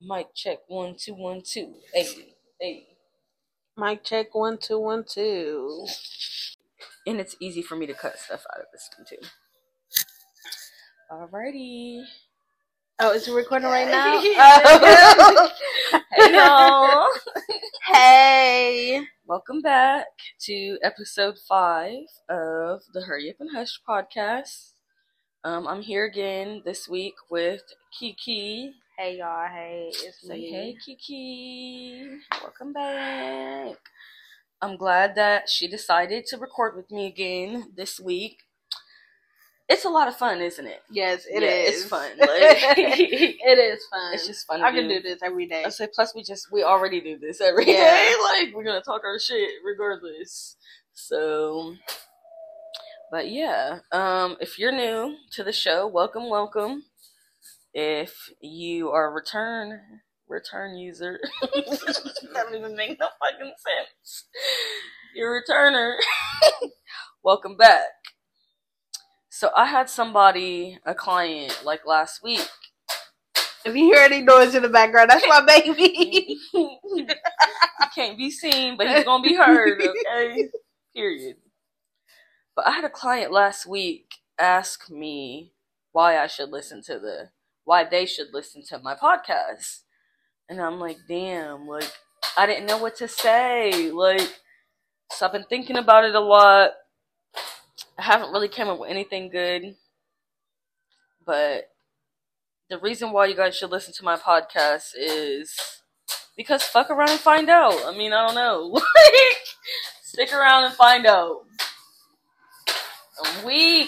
Mic check 1 2 1 2. Hey, hey. Mic check 1 2 1 2. And it's easy for me to cut stuff out of this one too. Alrighty. Oh, is it recording right now? Hey y'all. Hey. Welcome back to episode 5 of the Hurry Up and Hush podcast. I'm here again this week with Kiki. Hey y'all. Hey, it's Say me. hey Kiki. Welcome back. I'm glad that she decided to record with me again this week. It's a lot of fun, isn't it? Yes, it is. It's fun. It is fun. It's just fun. I can do this every day. I say, plus we already do this every day. Like, we're gonna talk our shit regardless. So, but yeah, if you're new to the show, welcome. If you are a return user, that doesn't even make no fucking sense. You're a returner. Welcome back. So I had a client, like last week. If you hear any noise in the background, that's my baby. He can't be seen, but he's gonna be heard, okay? Period. But I had a client last week ask me why they should listen to my podcast. And I'm like, damn, like, I didn't know what to say. Like, so I've been thinking about it a lot. I haven't really come up with anything good. But the reason why you guys should listen to my podcast is because fuck around and find out. I mean, I don't know. Like, stick around and find out. I'm weak.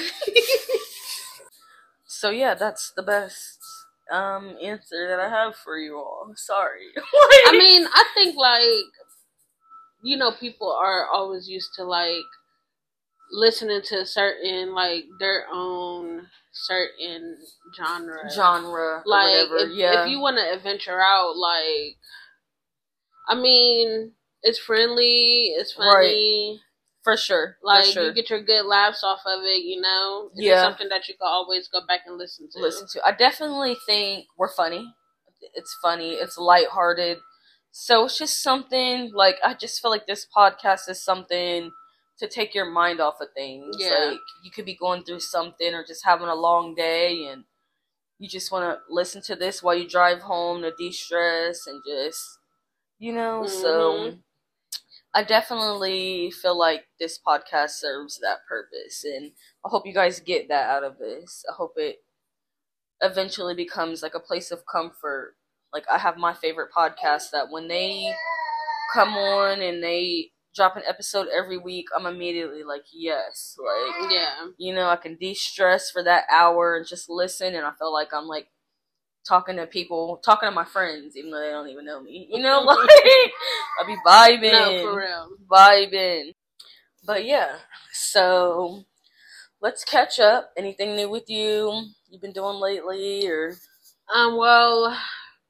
So yeah, that's the best answer that I have for you all. Sorry. I mean, I think, like, people are always used to, like, listening to certain, like, their own certain genre, like, whatever. if you want to venture out, like, I mean, it's friendly, it's funny, right. For sure. Like, you get your good laughs off of it, It's something that you can always go back and listen to. I definitely think we're funny. It's funny. It's lighthearted. So it's just something, like, I just feel like this podcast is something to take your mind off of things. Yeah. Like, you could be going through something or just having a long day and you just want to listen to this while you drive home to de-stress and just, so I definitely feel like this podcast serves that purpose, and I hope you guys get that out of this. I hope it eventually becomes like a place of comfort. Like, I have my favorite podcast that when they come on and they drop an episode every week, I'm immediately like, yes. Like, yeah. I can de-stress for that hour and just listen, and I feel like I'm like talking to my friends, even though they don't even know me. Like, I'll be vibing. No, for real. Vibing. But yeah, so let's catch up. Anything new with you? You've been doing lately, or? Well,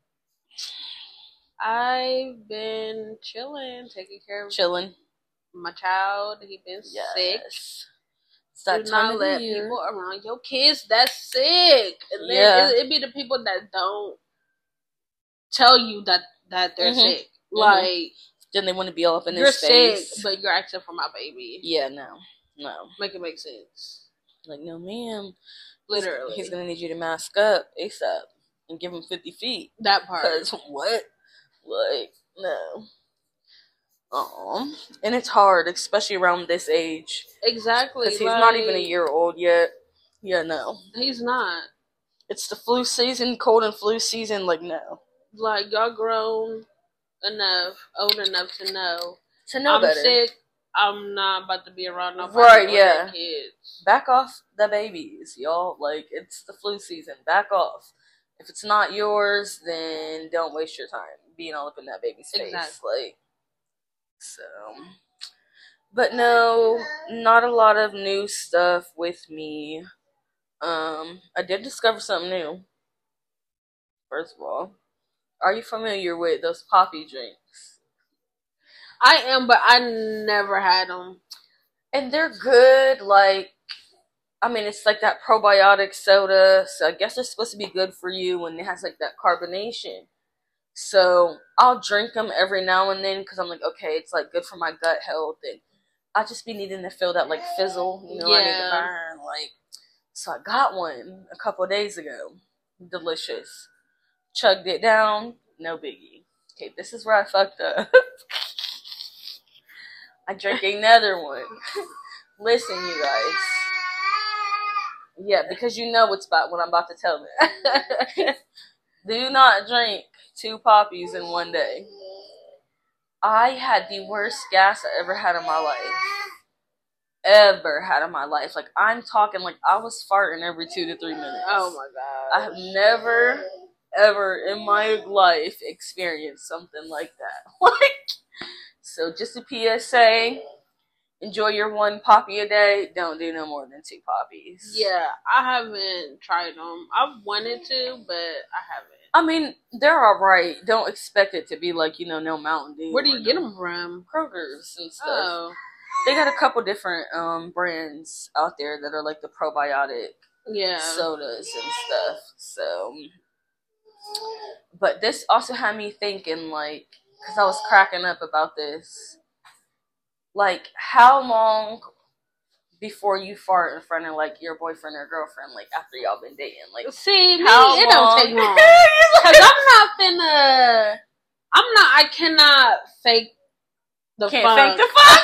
I've been chilling, taking care of my child. He been sick. Do not let people around your kids that's sick. And then it be the people that don't tell you that they're sick. Like, then they want to be all up in their face. You're sick, but you're asking for my baby. Yeah, no. Make it make sense. Like, no, ma'am. Literally. He's going to need you to mask up ASAP and give him 50 feet. That part. Because what? Like, no. And it's hard, especially around this age. Exactly. Because he's not even a year old yet. Yeah, no. He's not. It's the flu season, cold and flu season, like, no. Like, y'all grown enough, old enough to know. I'm better. Sick. I'm not about to be around nobody. Right, yeah. Kids. Back off the babies, y'all. Like, it's the flu season. Back off. If it's not yours, then don't waste your time being all up in that baby's face. Exactly. Like, so. But no, not a lot of new stuff with me. I did discover something new. First of all, are you familiar with those poppy drinks? I am, but I never had them. And they're good, like, I mean, it's like that probiotic soda, so I guess it's supposed to be good for you, and it has like that carbonation. So I'll drink them every now and then because I'm like, okay, it's like good for my gut health, and I just be needing to feel that like fizzle, I need to burn, like. So I got one a couple of days ago. Delicious. Chugged it down, no biggie. Okay, this is where I fucked up. I drank another one. Listen, you guys. Yeah, because you know what I'm about to tell them. Do not drink 2 poppies in one day. I had the worst gas I ever had in my life. Like, I'm talking like I was farting every 2 to 3 minutes. Oh my god. I have never, ever in my life experienced something like that. Like, so just a PSA. Enjoy your 1 poppy a day. Don't do no more than 2 poppies. Yeah, I haven't tried them. I've wanted to, but I haven't. I mean, they're alright. Don't expect it to be like, no Mountain Dew. Where do you get them from? Kroger's and stuff. Oh. They got a couple different brands out there that are like the probiotic sodas and stuff. So, but this also had me thinking, like, because I was cracking up about this. Like, how long before you fart in front of like your boyfriend or girlfriend, like after y'all been dating? Like, see, it don't take long. Because I cannot fake the Can't funk. fake the funk.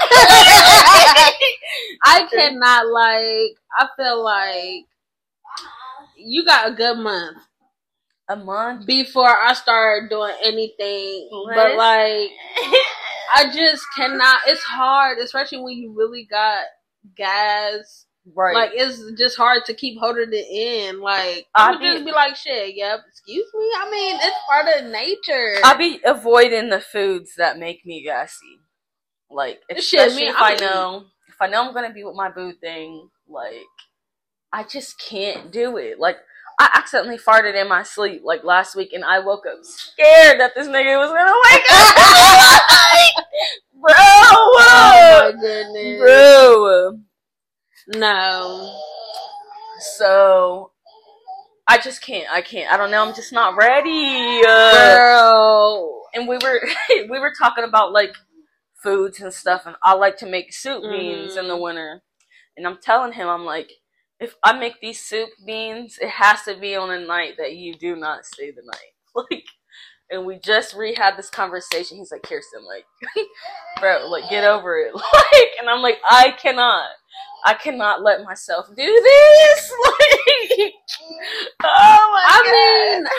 I cannot, like, I feel like you got a good month. A month? Before I start doing anything. But, like, I just cannot. It's hard, especially when you really got gas. Right. Like, it's just hard to keep holding it in. Like, I would just be like, shit, yep, excuse me? I mean, it's part of nature. I be avoiding the foods that make me gassy. Like, especially if I know I'm gonna be with my boo thing, like, I just can't do it. Like, I accidentally farted in my sleep, like, last week, and I woke up scared that this nigga was gonna wake up. Bro! Oh, my goodness. Bro! No. So, I just can't. I don't know. I'm just not ready. Bro. And we were talking about, like, foods and stuff, and I like to make soup beans in the winter. And I'm telling him, I'm like, if I make these soup beans, it has to be on a night that you do not stay the night. Like, and we just had this conversation. He's like, Kirsten, like, bro, like, get over it. Like, and I'm like, I cannot let myself do this. Like, oh my God. I mean,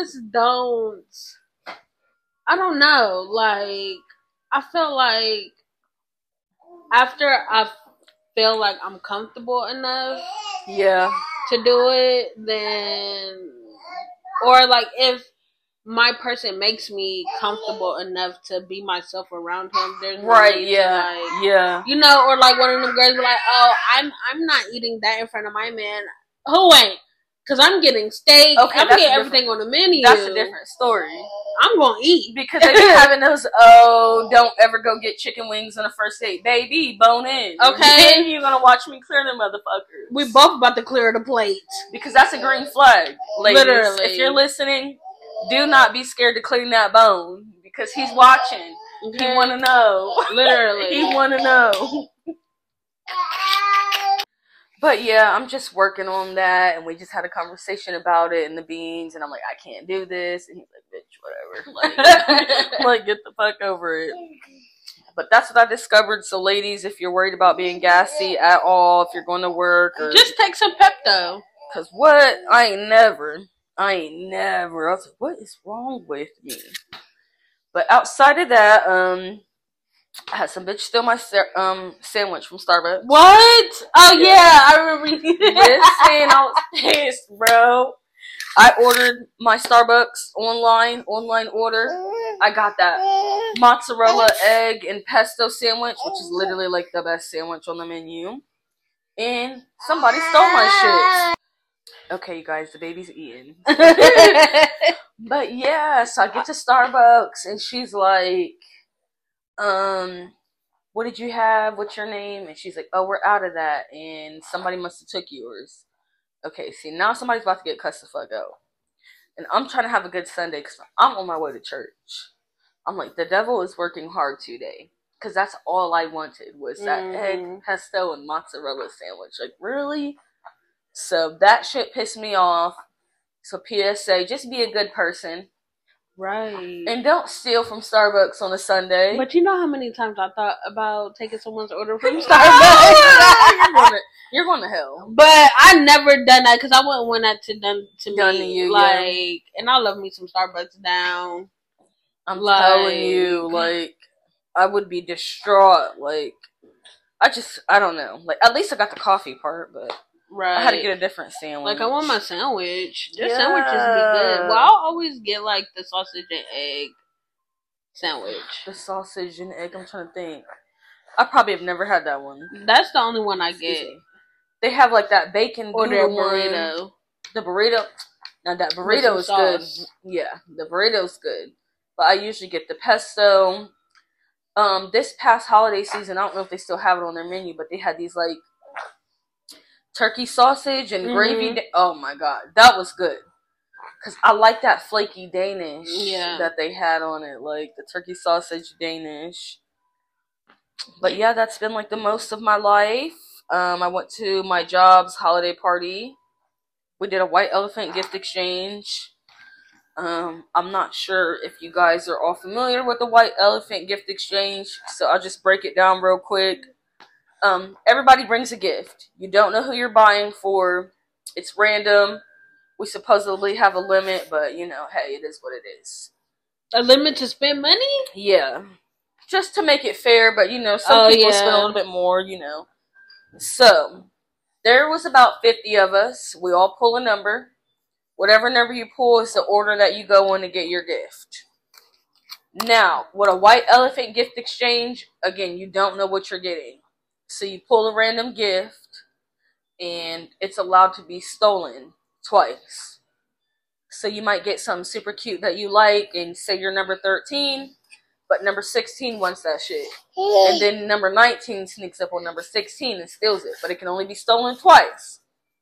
I don't know. Like, I feel like after I feel like I'm comfortable enough to do it, then, or like if my person makes me comfortable enough to be myself around him, there's no need to, like, you know, or like one of them girls be like, oh, I'm not eating that in front of my man. Who ain't? Because I'm getting steak. Okay, I'm getting everything on the menu. That's a different story. I'm going to eat. Because they be having those, don't ever go get chicken wings on a first date. Baby, bone in. Okay. And you're going to watch me clear them motherfuckers. We both about to clear the plate. Because that's a green flag, ladies. Literally. If you're listening, do not be scared to clean that bone. Because he's watching. Okay. He want to know. Literally. He want to know. But yeah, I'm just working on that, and we just had a conversation about it and the beans, and I'm like, I can't do this, and he's like, bitch, whatever. Like, get the fuck over it. But that's what I discovered. So ladies, if you're worried about being gassy at all, if you're going to work, or just take some Pepto. Cause what? I ain't never. I was like, what is wrong with me? But outside of that, I had some bitch steal my sandwich from Starbucks. What? Oh yeah, I remember you. Listen, I was pissed, bro. I ordered my Starbucks online order. I got that mozzarella, egg, and pesto sandwich, which is literally like the best sandwich on the menu. And somebody stole my shit. Okay, you guys, the baby's eating. But yeah, so I get to Starbucks, and she's like, what what did you have? What's your name? And she's like, oh, we're out of that, and somebody must have took yours. Okay, see, now somebody's about to get cussed the fuck out. And I'm trying to have a good Sunday because I'm on my way to church. I'm like, the devil is working hard today. Because that's all I wanted was that egg, pesto, and mozzarella sandwich. Like, really? So that shit pissed me off. So PSA, just be a good person. Right. And don't steal from Starbucks on a Sunday. But you know how many times I thought about taking someone's order from Starbucks? You're going to hell. But I never done that because I wouldn't want that done to me. You, like, yeah. And I love me some Starbucks down. I'm telling you, like, I would be distraught. Like, I don't know. Like, at least I got the coffee part, but I had to get a different sandwich. Like, I want my sandwich. Their sandwiches be good. Well, I'll always get, like, the sausage and egg sandwich. The sausage and egg, I'm trying to think. I probably have never had that one. That's the only one I get. They have, like, that bacon or their burrito. One. The burrito. Now, that burrito is good. Yeah, the burrito's good. But I usually get the pesto. This past holiday season, I don't know if they still have it on their menu, but they had these, like, turkey sausage and gravy. Oh my god, that was good. Cause I like that flaky Danish that they had on it, like the turkey sausage Danish. But yeah, that's been like the most of my life. I went to my job's holiday party. We did a white elephant gift exchange. I'm not sure if you guys are all familiar with the white elephant gift exchange, so I'll just break it down real quick. Everybody brings a gift. You don't know who you're buying for. It's random. We supposedly have a limit, but, you know, hey, it is what it is. A limit to spend money? Yeah. Just to make it fair, but, you know, some people spend a little bit more, you know. So, there was about 50 of us. We all pull a number. Whatever number you pull is the order that you go in to get your gift. Now, with a white elephant gift exchange, again, you don't know what you're getting. So you pull a random gift, and it's allowed to be stolen twice. So you might get something super cute that you like, and say you're number 13, but number 16 wants that shit. And then number 19 sneaks up on number 16 and steals it, but it can only be stolen twice.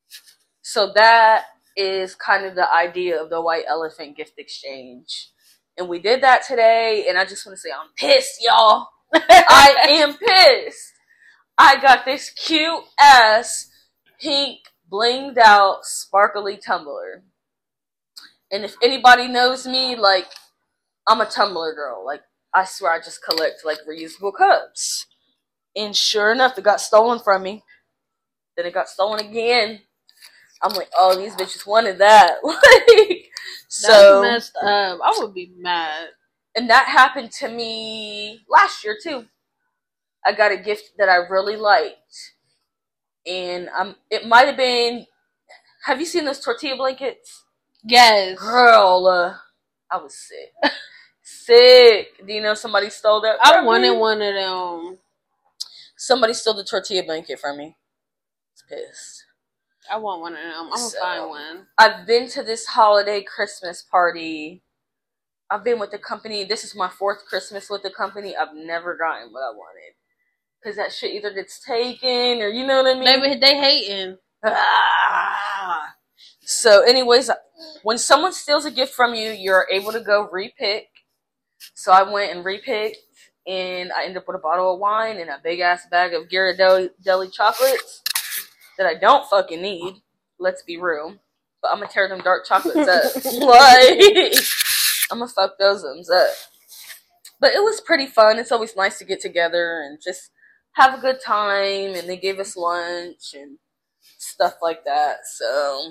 So that is kind of the idea of the white elephant gift exchange. And we did that today, and I just want to say I'm pissed, y'all. I am pissed. I got this cute ass pink blinged out sparkly tumbler. And if anybody knows me, like, I'm a tumbler girl. Like, I swear I just collect, like, reusable cups. And sure enough, it got stolen from me. Then it got stolen again. I'm like, oh, these bitches wanted that. Like, so that's messed up. I would be mad. And that happened to me last year, too. I got a gift that I really liked. And it might have been... Have you seen those tortilla blankets? Yes. Girl, I was sick. Sick. Do you know somebody stole that from me? I wanted one of them. Somebody stole the tortilla blanket from me. I was pissed. I want one of them. I'm going to find one. I've been to this holiday Christmas party. I've been with the company. This is my 4th Christmas with the company. I've never gotten what I wanted. Because that shit either gets taken or, you know what I mean? They hating. So, anyways, when someone steals a gift from you, you're able to go repick. So, I went and repicked, and I ended up with a bottle of wine and a big-ass bag of Ghirardelli chocolates that I don't fucking need. Let's be real. But I'm going to tear them dark chocolates up. Like, I'm going to fuck those ones up. But it was pretty fun. It's always nice to get together and just have a good time, and they gave us lunch and stuff like that. So,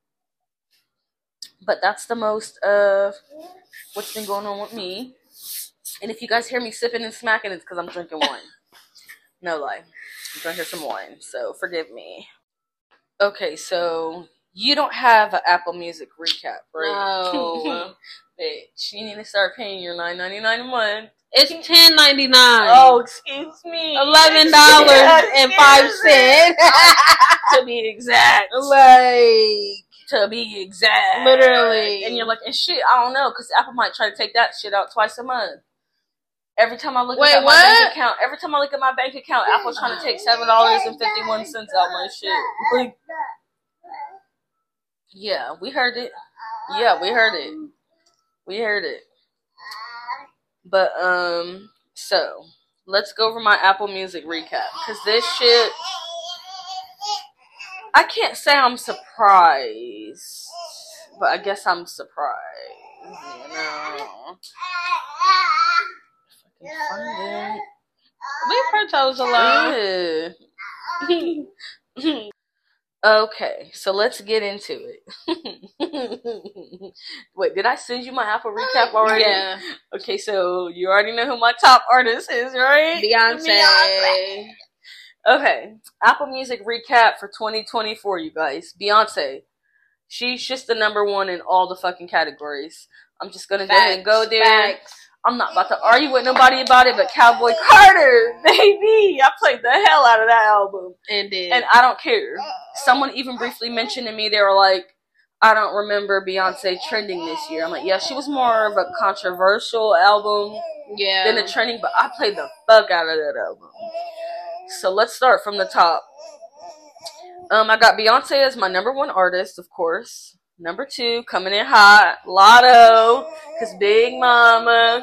but that's the most of what's been going on with me. And if you guys hear me sipping and smacking, it's because I'm drinking wine. No lie. I'm drinking some wine, so forgive me. Okay, so you don't have an Apple Music recap, right? No. Bitch, you need to start paying your $9.99 a month. It's $10.99. Oh, excuse me. $11.05. To be exact. Like, to be exact. Literally. And you're like, and shit, I don't know, because Apple might try to take that shit out twice a month. Every time I look Wait, at my what? bank account, Apple's trying to take $7.51 out my shit. Like, yeah, we heard it. Yeah, we heard it. We heard it. But so let's go over my Apple Music recap, because this shit, I can't say I'm surprised, but I guess I'm surprised. You know. Find it. Leave her toes alone. Okay, so let's get into it. Wait, did I send you my Apple recap already? Yeah. Okay, so you already know who my top artist is, right? Beyonce. Okay, Apple Music recap for 2024, you guys. Beyonce. She's just the number one in all the fucking categories. I'm just gonna go ahead and go there. Facts. I'm not about to argue with nobody about it, but Cowboy Carter, baby, I played the hell out of that album. Indeed. And I don't care. Someone even briefly mentioned to me, they were like, I don't remember Beyonce trending this year. I'm like, yeah, she was more of a controversial album than a trending, but I played the fuck out of that album. So let's start from the top. I got Beyonce as my number one artist, of course. Number two, coming in hot, Lotto, cause Big Mama,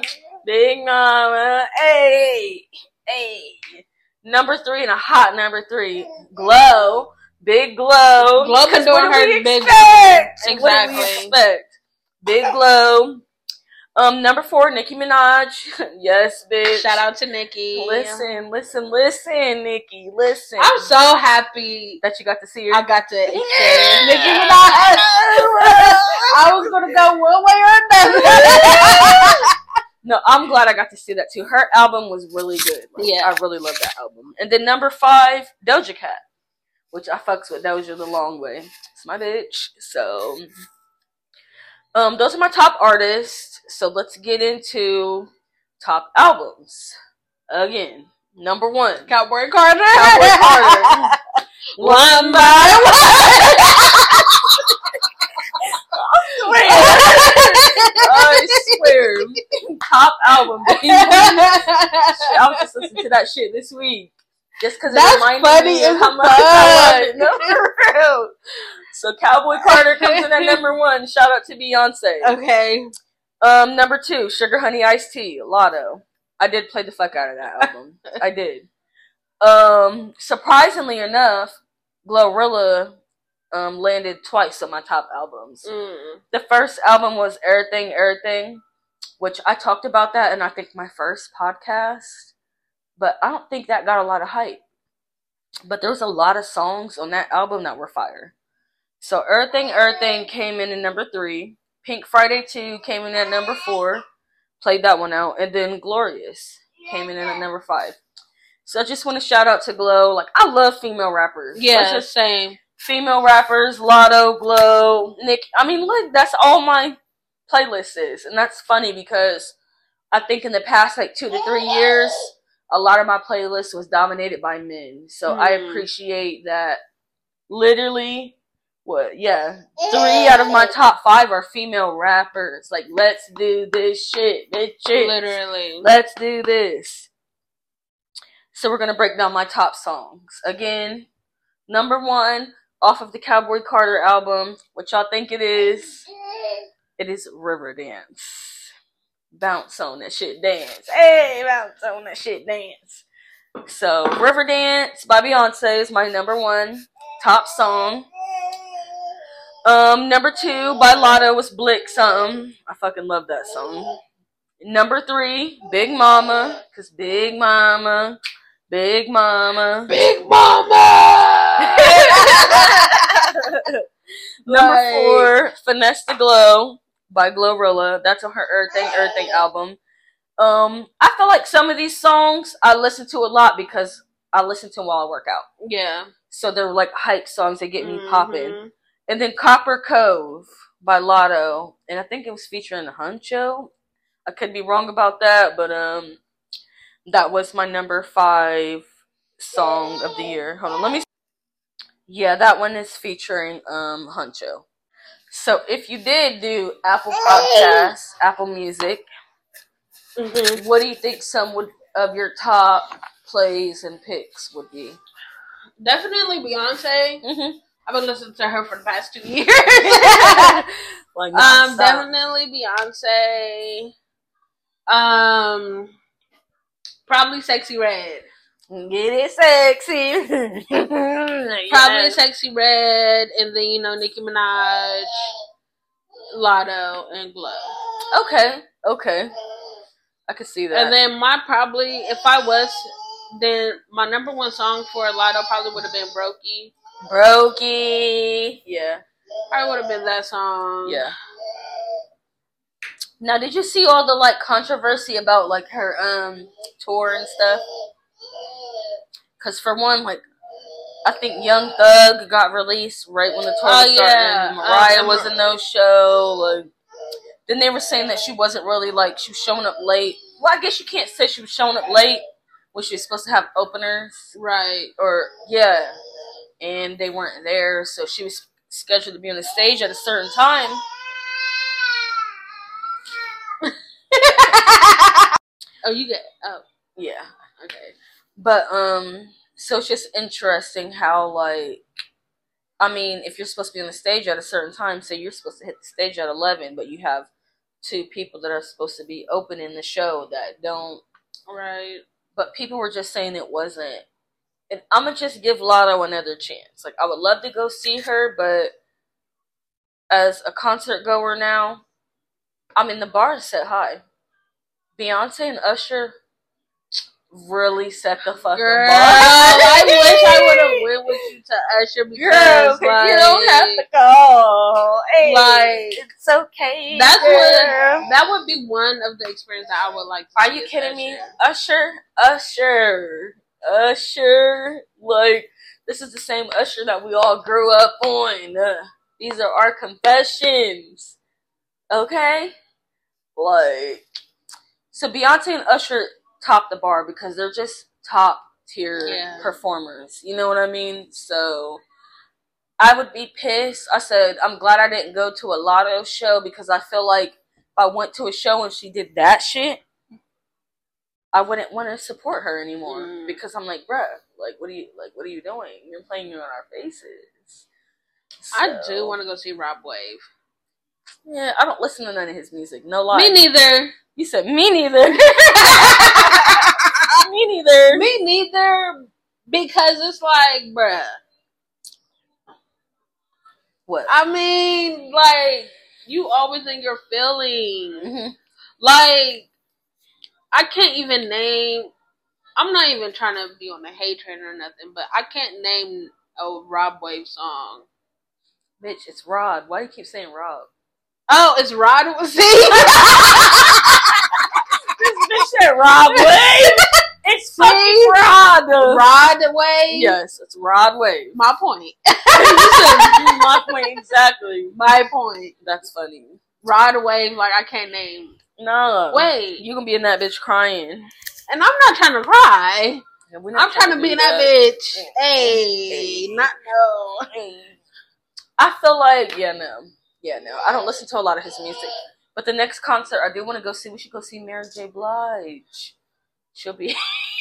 hey. Number three, and a hot number three, Glow, Big Glow. Glow been doing her big. Exactly. What do we expect? Big Glow. Number four, Nicki Minaj. Yes, bitch. Shout out to Nicki. Listen, Nicki. Listen. I'm so happy that you got to see her. I got to experience Nicki Minaj. I was gonna go one way or another. No, I'm glad I got to see that too. Her album was really good. Like, yeah, I really love that album. And then number five, Doja Cat, which I fucks with Doja the long way. It's my bitch. So, those are my top artists. So let's get into top albums. Again, number one, Cowboy Carter. One by one. I swear. Top album. Shit, I was just listening to that shit this week. Just because it reminded me of how much I love it. No, for real. So Cowboy Carter comes in at number one. Shout out to Beyonce. Okay. Number two, Sugar Honey Iced Tea, Lotto. I did play the fuck out of that album. I did. Surprisingly enough, Glorilla landed twice on my top albums. The first album was Everything, which I talked about that in I think my first podcast, but I don't think that got a lot of hype. But there was a lot of songs on that album that were fire. So Everything came in at number three. Pink Friday 2 came in at number 4. Played that one out. And then Glorious came in at number 5. So I just want to shout out to Glow. Like, I love female rappers. Yeah, same. Female rappers, Lotto, Glow, Nick. I mean, look, that's all my playlist is. And that's funny because I think in the past, like, 2 to 3 years, a lot of my playlist was dominated by men. So I appreciate that. Literally, 3 out of my top 5 are female rappers. Like, let's do this shit, bitches. Literally. Let's do this. So we're going to break down my top songs. Again, number 1, off of the Cowboy Carter album, what y'all think it is? It is Riverdance. Bounce on that shit, dance. Hey, bounce on that shit, dance. So, Riverdance by Beyonce is my number 1 top song. Number 2 by Lotto was Blick Something. I fucking love that song. Number 3, Big Mama, cause Big Mama. Number 4, Finesse the Glow by Glorilla. That's on her Everything album. I feel like some of these songs I listen to a lot because I listen to them while I work out. Yeah. So they're like hype songs that get me popping. And then Copper Cove by Lotto. And I think it was featuring Huncho. I could be wrong about that, but that was my number 5 song of the year. Hold on, let me. Yeah, that one is featuring Huncho. So if you did do Apple Podcasts, Apple Music, Mm-hmm. What do you think some of your top plays and picks would be? Definitely Beyonce. Mm-hmm. I've been listening to her for the past 2 years. Like nonstop. Definitely Beyonce. Probably Sexy Red. Get it sexy. Probably Sexy Red, and then Nicki Minaj, Lotto, and Glow. Okay. I could see that. And then then my number one song for Lotto probably would have been Brokey. Yeah. Probably would have been that song. Yeah. Now, did you see all the controversy about her tour and stuff? Because for one, I think Young Thug got released right when the tour was starting. And Mariah was a no-show. Then they were saying that she wasn't really she was showing up late. Well, I guess you can't say she was showing up late when she was supposed to have openers, right? And they weren't there, so she was scheduled to be on the stage at a certain time. Yeah. Okay. But so it's just interesting how if you're supposed to be on the stage at a certain time, say you're supposed to hit the stage at 11, but you have 2 people that are supposed to be opening the show that don't. Right. But people were just saying it wasn't. And I'm gonna just give Lotto another chance. I would love to go see her, but as a concert goer now, the bar is set high. Beyonce and Usher really set the fucking Girl, bar. I wish I would have went with you to Usher because you don't have to go. Hey, it's okay. That would be one of the experiences that I would like to. Are you kidding me? Usher. This is the same Usher that we all grew up on. These are our confessions. Okay? So Beyonce and Usher top the bar because they're just top tier performers. You know what I mean? So I would be pissed. I said, I'm glad I didn't go to a Lotto show because I feel like if I went to a show and she did that shit, I wouldn't want to support her anymore because I'm like, bruh, what are you doing? You're playing in our faces. So, I do want to go see Rob Wave. Yeah, I don't listen to none of his music. No lie. Me neither. You said me neither. Me neither. Me neither. Because it's bruh. What? You always in your feelings. Mm-hmm. I can't even name. I'm not even trying to be on the hate train or nothing, but I can't name a Rob Wave song. Bitch, it's Rod. Why do you keep saying Rob? Oh, it's Rod. See? This bitch said Rob Wave. It's fucking Rod. Rod Wave? Yes, it's Rod Wave. My point. My point, exactly. My point. That's funny. Rod Wave, I can't name. No. Wait. You gonna be in that bitch crying. And I'm not trying to cry. Yeah, I'm trying to be in that bitch. Hey. Not no. Hey. I feel like, no. I don't listen to a lot of his music. But the next concert I do want to go see, we should go see Mary J. Blige. She'll be.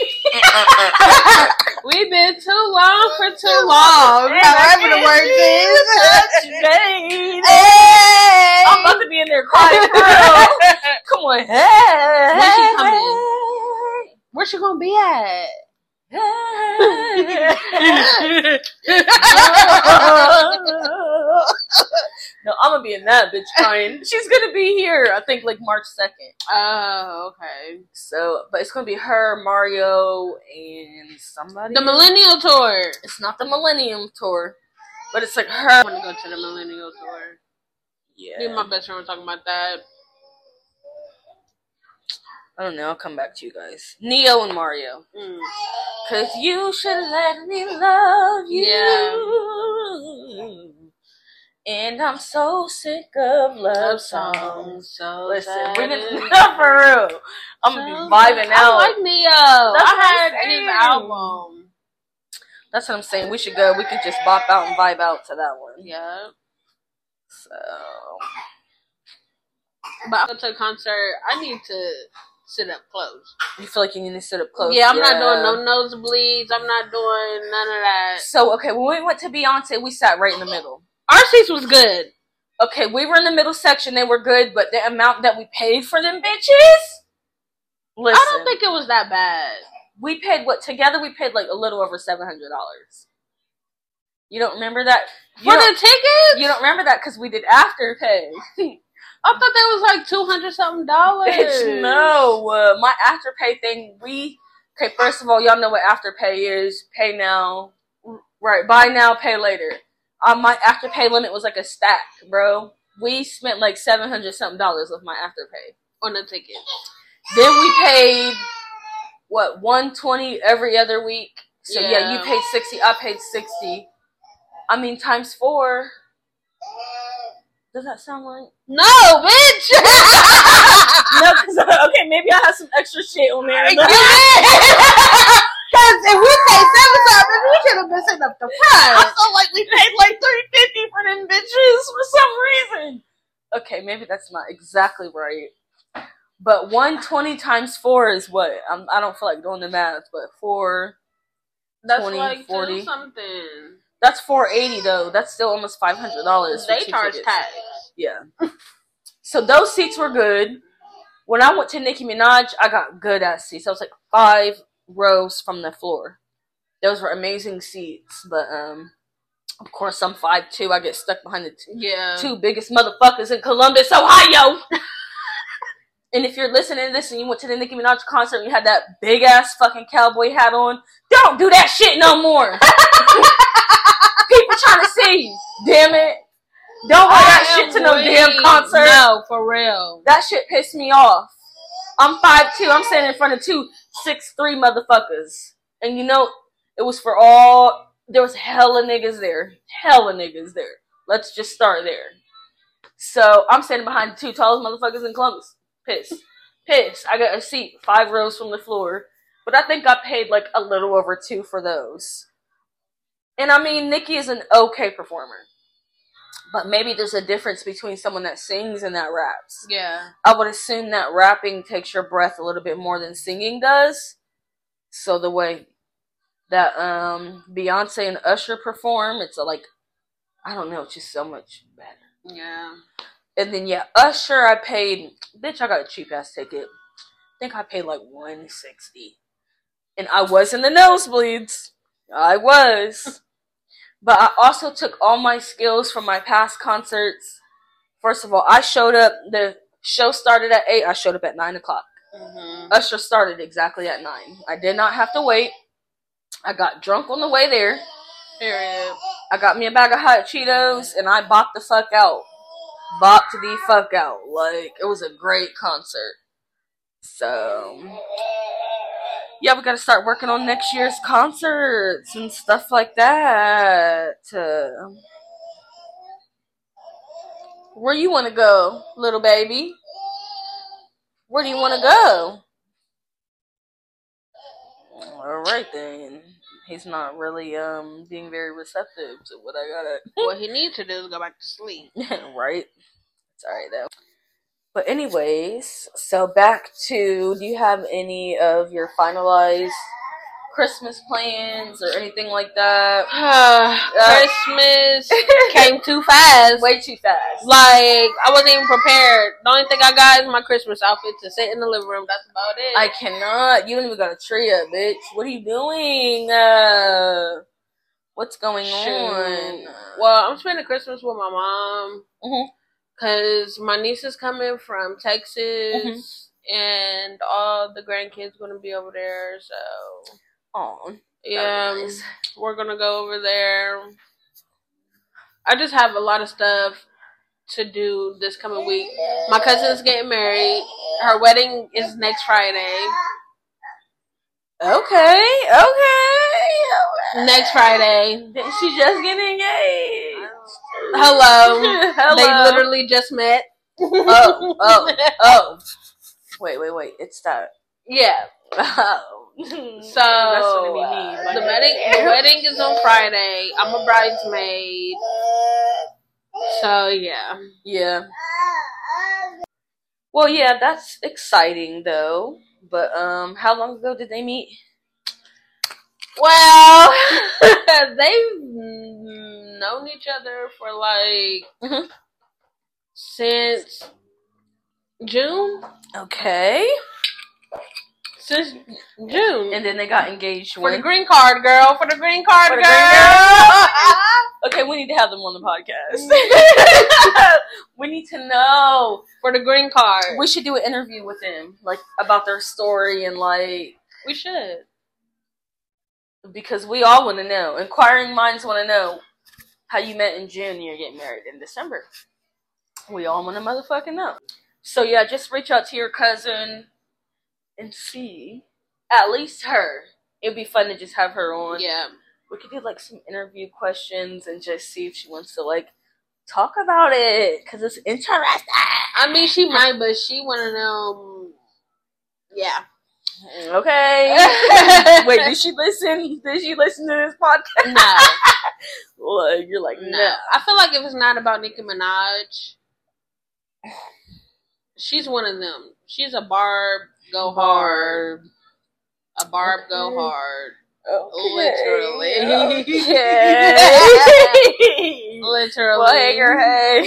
We've been too long for too long. However the word is. Hey. Hey. I'm about to be in there crying. Come on. Hey. When she coming? Where's she gonna be at? No, I'm gonna be in that bitch crying. She's gonna be here, I think, March 2nd. Oh, okay. So, but it's gonna be her, Mario, and somebody. The Millennial Tour. It's not the Millennium Tour, but it's her. I want to go to the Millennial Tour. Yeah. Me and my best friend were talking about that. I don't know. I'll come back to you guys. Neo and Mario. Cause you should let me love you. Yeah. And I'm so sick of love songs. So listen, we're gonna for real. I'm gonna be vibing out. I like Neo. I heard his album. That's what I'm saying. We should go. We could just bop out and vibe out to that one. Yeah. So. But I'll go to a concert. I need to sit up close. You feel like you need to sit up close? Yeah, I'm not doing no nosebleeds. I'm not doing none of that. So, okay, when we went to Beyonce, we sat right in the middle. Our seats was good. Okay, we were in the middle section. They were good, but the amount that we paid for them bitches? Listen. I don't think it was that bad. We paid, together we paid like a little over $700. You don't remember that? For the tickets? You don't remember that because we did Afterpay. I thought that was like $200-something. Bitch, no. My Afterpay thing, okay, first of all, y'all know what Afterpay is. Pay now. Right, buy now, pay later. My Afterpay limit was like a stack, bro. We spent like $700-something with my Afterpay. On the ticket. Then we paid, $120 every other week? So yeah, you paid $60, I paid $60. I mean, times 4. Does that sound right? No, bitch! No, okay, maybe I have some extra shit on there. Because if we paid $7, we should have been setting up the price. I feel like we paid like $350 for them bitches for some reason. Okay, maybe that's not exactly right. But 120 times 4 is what? I don't feel like doing the math, but 4, that's 20, like 40. Something. That's $480 though. That's still almost $500. They charge tax. Yeah. So those seats were good. When I went to Nicki Minaj, I got good ass seats. I was like 5 rows from the floor. Those were amazing seats, but of course I'm 5'2". I get stuck behind the two biggest motherfuckers in Columbus, Ohio. And if you're listening to this and you went to the Nicki Minaj concert and you had that big ass fucking cowboy hat on, don't do that shit no more. People trying to see you. Damn it. Don't wear that shit to no damn concert. No, for real. That shit pissed me off. I'm 5'2". I'm standing in front of 2 6'3" motherfuckers. And you know, it was for all, there was hella niggas there. Hella niggas there. Let's just start there. So I'm standing behind the 2 tallest motherfuckers in Columbus. Pissed. I got a seat 5 rows from the floor. But I think I paid like a little over 2 for those. And I mean, Nicki is an okay performer. But maybe there's a difference between someone that sings and that raps. Yeah. I would assume that rapping takes your breath a little bit more than singing does. So the way that Beyonce and Usher perform, it's like, I don't know, it's just so much better. Yeah. And then Usher, I got a cheap ass ticket. I think I paid like $160. And I was in the nosebleeds. I was. But I also took all my skills from my past concerts. First of all, I showed up, the show started at 8, I showed up at 9 o'clock. Mm-hmm. Usher started exactly at 9. I did not have to wait. I got drunk on the way there. Period. I got me a bag of hot Cheetos and I bopped the fuck out. Bopped the fuck out. Like, it was a great concert. So, yeah, we gotta start working on next year's concerts and stuff like that. Where you want to go, little baby? Where do you want to go? Alright then. He's not really being very receptive to what I gotta. What he needs to do is go back to sleep. Right? It's alright though. But anyways, so back to, do you have any of your finalized Christmas plans or anything like that? Christmas came too fast. Way too fast. Like, I wasn't even prepared. The only thing I got is my Christmas outfit to sit in the living room. That's about it. I cannot. You don't even got a tree up, bitch. What are you doing? What's going on? Well, I'm spending Christmas with my mom. Mm-hmm. Because my niece is coming from Texas, and all the grandkids going to be over there, so... Oh, yeah, nice. We're going to go over there. I just have a lot of stuff to do this coming week. My cousin's getting married. Her wedding is next Friday. Okay. Next Friday. She just getting engaged. Hello. They literally just met. Oh. Wait. It's that. Yeah. Oh. So, that's gonna be me. The wedding is on Friday. I'm a bridesmaid. So, yeah. Yeah. Well, yeah, that's exciting though. But how long ago did they meet? Well, they've known each other for like since June. Okay. Since June. And then they got engaged for the green card, girl. For the green card, girl. Okay, we need to have them on the podcast. We need to know. For the green card. We should do an interview with them, like, about their story and, like... We should. Because we all want to know. Inquiring minds want to know how you met in June and you're getting married in December. We all want to motherfucking know. So, yeah, just reach out to your cousin and see. At least her. It'd be fun to just have her on. Yeah. We could do, like, some interview questions and just see if she wants to, like, talk about it. Because it's interesting. I mean, she might, but she want to know. Yeah. Okay. Wait, did she listen? Did she listen to this podcast? No. Well, you're like, no. I feel like if it's not about Nicki Minaj, she's one of them. She's a Barb go hard. A Barb go hard. Okay. Literally. Okay. Literally. Well, hey.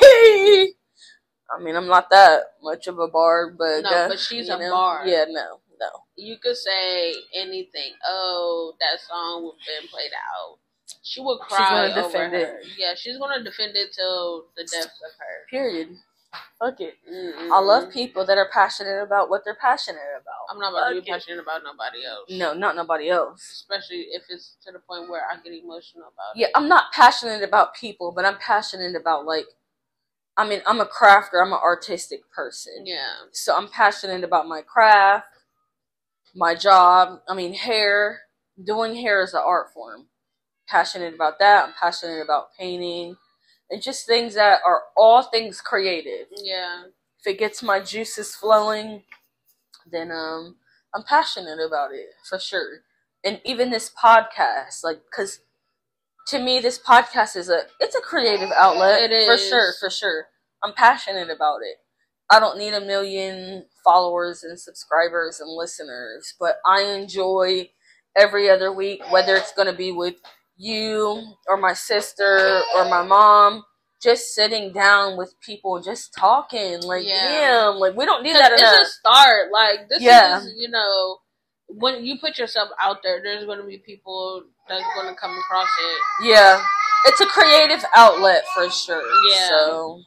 I mean, I'm not that much of a Barb, but... No, but she's a Barb. Yeah, no. You could say anything. Oh, that song would have been played out. She would cry. She's going to defend it. Yeah, she's going to defend it till the depths of her. Period. Fuck it. Mm-mm. I love people that are passionate about what they're passionate about. I'm not about to be passionate about nobody else. No, not nobody else. Especially if it's to the point where I get emotional about it. Yeah, I'm not passionate about people, but I'm passionate about, like, I mean, I'm a crafter. I'm an artistic person. Yeah. So I'm passionate about my craft, my job. I mean, hair. Doing hair is an art form. Passionate about that. I'm passionate about painting. And just things that are all things creative. Yeah. If it gets my juices flowing, then I'm passionate about it, for sure. And even this podcast, like, because to me, this podcast it's a creative outlet. It is. For sure. I'm passionate about it. I don't need 1 million followers and subscribers and listeners, but I enjoy every other week, whether it's going to be with you or my sister or my mom, just sitting down with people, just talking. Like, damn, like, we don't need that enough. It's a start. Like, this is, you know, when you put yourself out there, there's going to be people that's going to come across it. Yeah. It's a creative outlet for sure. Yeah. So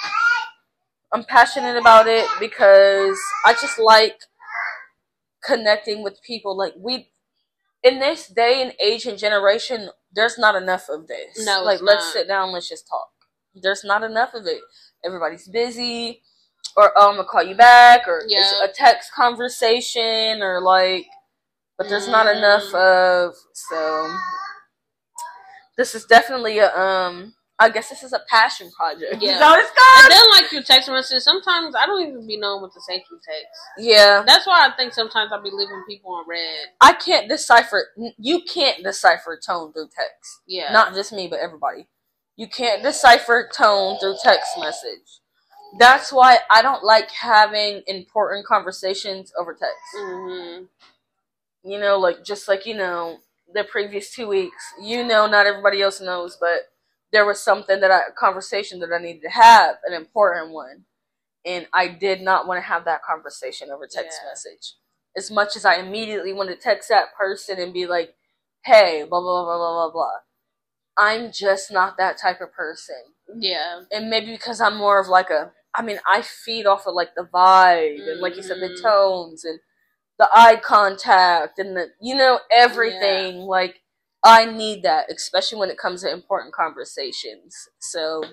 I'm passionate about it because I just like connecting with people. Like, in this day and age and generation, there's not enough of this. No, like, let's sit down, let's just talk. There's not enough of it. Everybody's busy, or I'm gonna call you back, or it's a text conversation, or like, but there's not enough of. So this is definitely I guess this is a passion project. Yeah. Is that what it's called? And then, like, your text messages, sometimes I don't even be knowing what to say through text. Yeah. That's why I think sometimes I'll be leaving people on red. I can't decipher. You can't decipher tone through text. Yeah. Not just me, but everybody. You can't decipher tone through text message. That's why I don't like having important conversations over text. Mm-hmm. You know, like, just like, you know, the previous 2 weeks, you know, not everybody else knows, but there was something a conversation that I needed to have, an important one. And I did not want to have that conversation over text message. As much as I immediately want to text that person and be like, hey, blah, blah, blah, blah, blah, blah. I'm just not that type of person. Yeah. And maybe because I'm more of like I feed off of like the vibe and like you said, the tones and the eye contact and the, you know, everything. Yeah. Like, I need that, especially when it comes to important conversations. So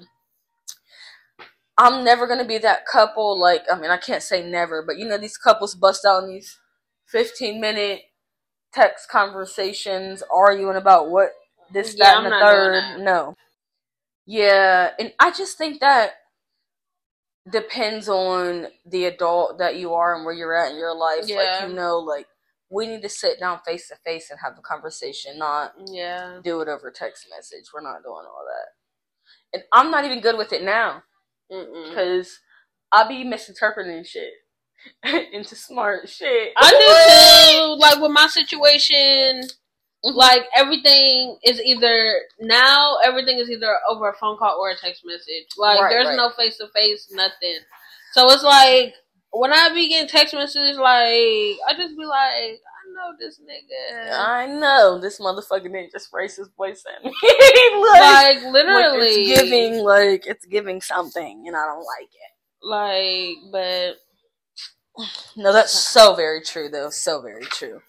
I'm never going to be that couple, like, I mean, I can't say never, but you know, these couples bust out in these 15-minute text conversations arguing about what this, that, and the third. No. Yeah, and I just think that depends on the adult that you are and where you're at in your life. Yeah. Like, you know, like, we need to sit down face to face and have a conversation, not do it over text message. We're not doing all that. And I'm not even good with it now. Because I be misinterpreting shit into smart shit. I do too. Like with my situation, like everything is either over a phone call or a text message. Like there's no face to face, nothing. So it's like when I be getting text messages, like I just be like, I know this nigga. I know this motherfucker didn't just raise his voice at me. like literally, it's giving something, and I don't like it. Like, but no, that's so very true, though. So very true.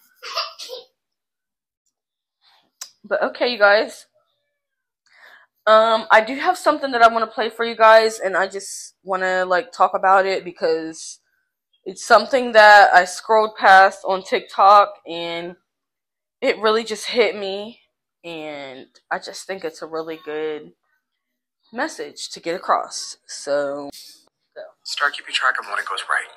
But okay, you guys. I do have something that I want to play for you guys, and I just want to like talk about it because it's something that I scrolled past on TikTok, and it really just hit me, and I just think it's a really good message to get across. So, start keeping track of when it goes right.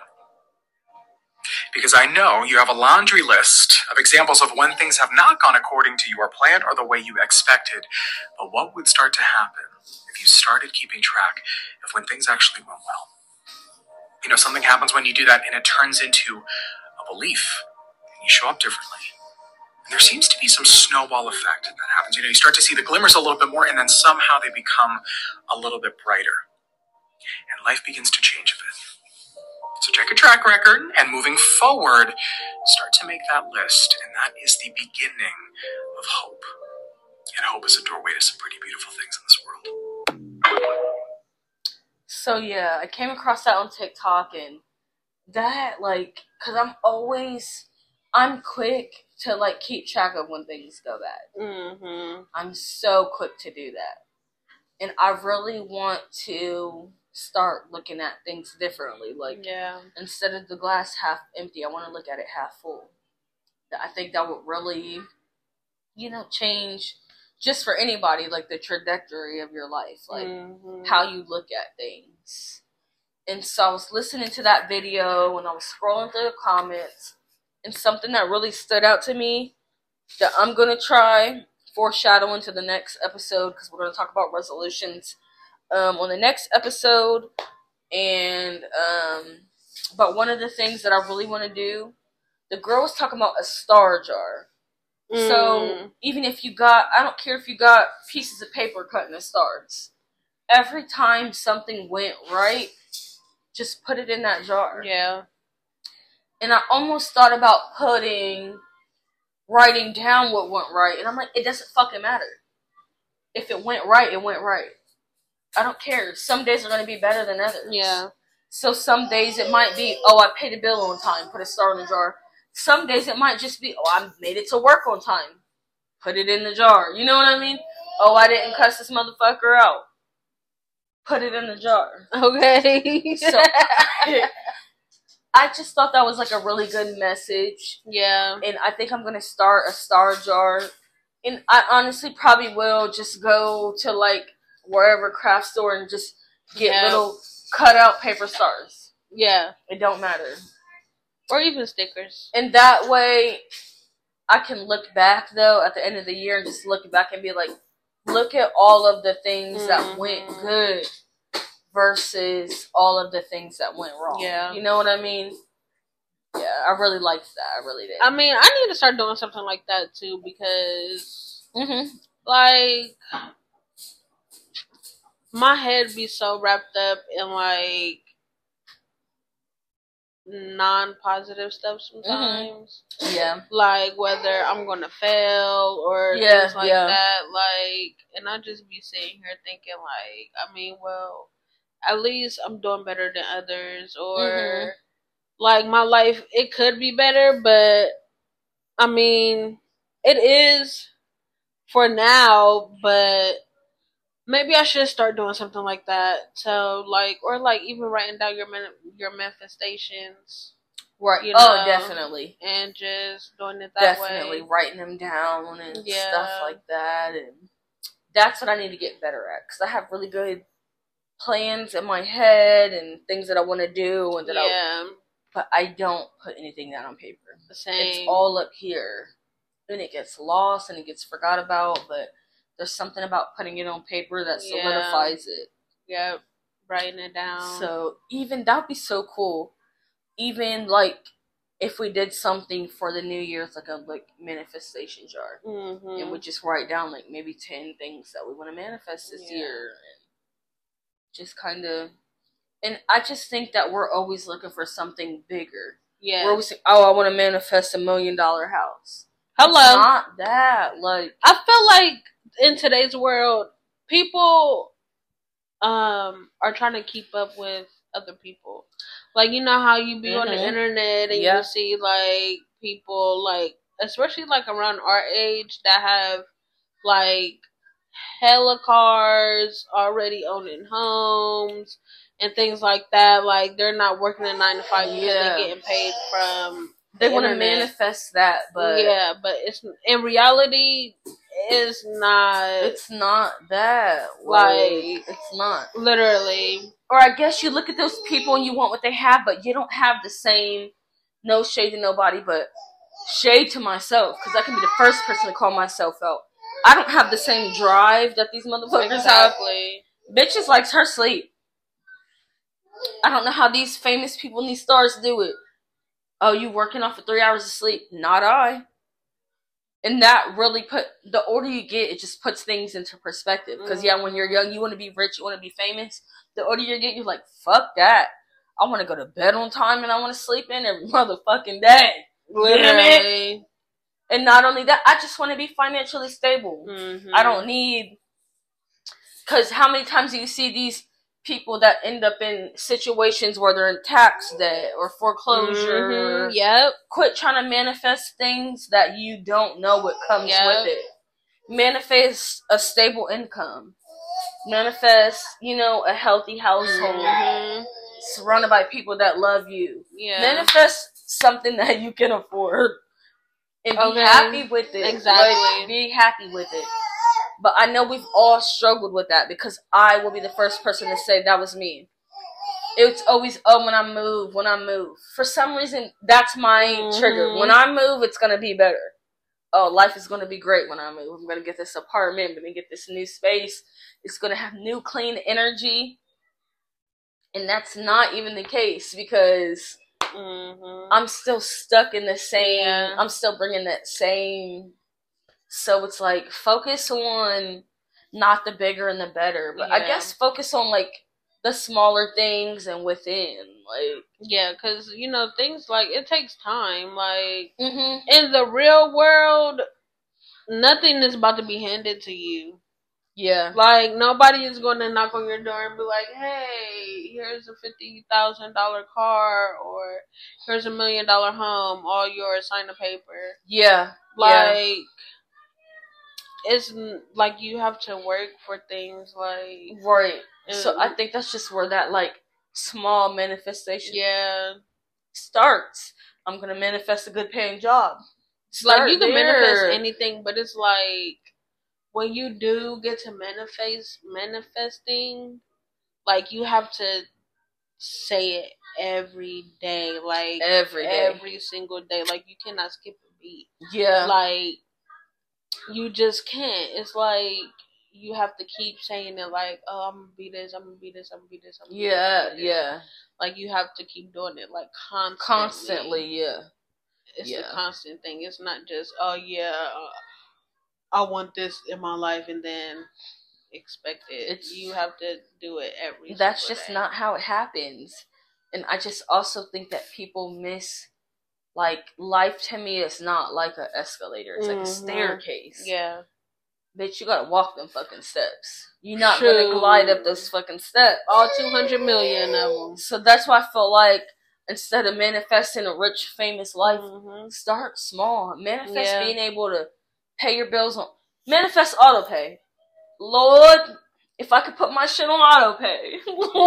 Because I know you have a laundry list of examples of when things have not gone according to your plan or the way you expected. But what would start to happen if you started keeping track of when things actually went well? You know, something happens when you do that, and it turns into a belief, and you show up differently. And there seems to be some snowball effect that happens. You know, you start to see the glimmers a little bit more, and then somehow they become a little bit brighter. And life begins to change a bit. So check your track record, and moving forward, start to make that list, and that is the beginning of hope. And hope is a doorway to some pretty beautiful things in this world. So yeah, I came across that on TikTok, and that, like, because I'm quick to, like, keep track of when things go bad. Mm-hmm. I'm so quick to do that. And I really want to start looking at things differently. Like, instead of the glass half empty, I want to look at it half full. I think that would really, change just for anybody, like, the trajectory of your life. Like, how you look at things. And so I was listening to that video, and I was scrolling through the comments, and something that really stood out to me that I'm going to try foreshadowing to the next episode, because we're going to talk about resolutions on the next episode. And but one of the things that I really want to do, the girl was talking about a star jar. So even if I don't care if you got pieces of paper cut into stars, every time something went right, just put it in that jar. Yeah. And I almost thought about writing down what went right. And I'm like, it doesn't fucking matter. If it went right, it went right. I don't care. Some days are going to be better than others. Yeah. So some days it might be, I paid a bill on time, put a star in the jar. Some days it might just be, I made it to work on time, put it in the jar. You know what I mean? I didn't cuss this motherfucker out, put it in the jar. Okay. So I just thought that was like a really good message. Yeah. And I think I'm going to start a star jar. And I honestly probably will just go to like wherever craft store and just get little cut out paper stars. Yeah. It don't matter. Or even stickers. And that way I can look back though at the end of the year and just look back and be like, look at all of the things that went good versus all of the things that went wrong. Yeah. You know what I mean? Yeah, I really liked that. I really did. I mean, I need to start doing something like that too, because like my head be so wrapped up in like non-positive stuff sometimes. Yeah. Like whether I'm gonna fail or things like that. Like, and I just be sitting here thinking like, I mean, well, at least I'm doing better than others, or like my life, it could be better, but I mean, it is for now, but maybe I should start doing something like that. So, like, or like even writing down your manifestations. Right. Definitely. And just doing it that way. Definitely writing them down and stuff like that. And that's what I need to get better at. Because I have really good plans in my head and things that I want to do. And but I don't put anything down on paper. Same. It's all up here. And it gets lost and it gets forgot about. But there's something about putting it on paper that solidifies it. Yeah. writing it down. So even that would be so cool. Even like if we did something for the New Year's, like a manifestation jar, and we just write down like maybe 10 things that we want to manifest this year, and just kind of. And I just think that we're always looking for something bigger. Yeah, we're always saying, "Oh, I want to manifest $1 million house." Hello, it's not that. Like, I feel like in today's world, people are trying to keep up with other people. Like, you know how you be on the internet and you see like people like, especially like around our age, that have like hella cars, already owning homes and things like that. Like, they're not working a 9 to 5 because they're getting paid from. They want to manifest that, but but it's in reality. It's not. It's not that. Like, it's not. Literally. Or I guess you look at those people and you want what they have, but you don't have the same. No shade to nobody, but shade to myself, because I can be the first person to call myself out. I don't have the same drive that these motherfuckers have. Bitches likes her sleep. I don't know how these famous people and these stars do it. Oh, you working off of 3 hours of sleep? Not I. And that really the older you get, it just puts things into perspective. Because, when you're young, you want to be rich, you want to be famous. The older you get, you're like, fuck that. I want to go to bed on time and I want to sleep in every motherfucking day. Literally. And not only that, I just want to be financially stable. I don't need... Because how many times do you see these people that end up in situations where they're in tax debt or foreclosure? Quit trying to manifest things that you don't know what comes with it. Manifest a stable income. Manifest, a healthy household. Surrounded by people that love you. Manifest something that you can afford. And be happy with it. Exactly. Like, be happy with it. But I know we've all struggled with that, because I will be the first person to say that was me. It's always, when I move. For some reason, that's my trigger. When I move, it's going to be better. Oh, life is going to be great when I move. I'm going to get this apartment. I'm going to get this new space. It's going to have new, clean energy. And that's not even the case, because I'm still stuck in the same, I'm still bringing that same... So it's like, focus on not the bigger and the better, but I guess focus on like the smaller things and within, like because things like it takes time. Like in the real world, nothing is about to be handed to you. Like nobody is going to knock on your door and be like, "Hey, here's a $50,000 car," or "Here's $1 million home, all yours, sign the paper." Like. It's like you have to work for things like... Right. So I think that's just where that, like, small manifestation starts. I'm going to manifest a good paying job. Like, you can manifest anything, but it's like, when you do get to manifesting, like, you have to say it every day. Like, every single day. Like, you cannot skip a beat. Like... You just can't. It's like you have to keep saying it. Like, oh, I'm gonna be this. I'm gonna be this. I'm gonna be this. I'm gonna be this. Like you have to keep doing it, like constantly. It's a constant thing. It's not just I want this in my life and then expect it. You have to do it every. That's just not how it happens. And I just also think that people miss. Like, life to me is not like an escalator. It's like a staircase. Bitch, you gotta walk them fucking steps. You're not gonna glide up those fucking steps. All 200 million of them. So that's why I feel like, instead of manifesting a rich, famous life, start small. Manifest being able to pay your bills on... Manifest autopay. Lord, if I could put my shit on autopay.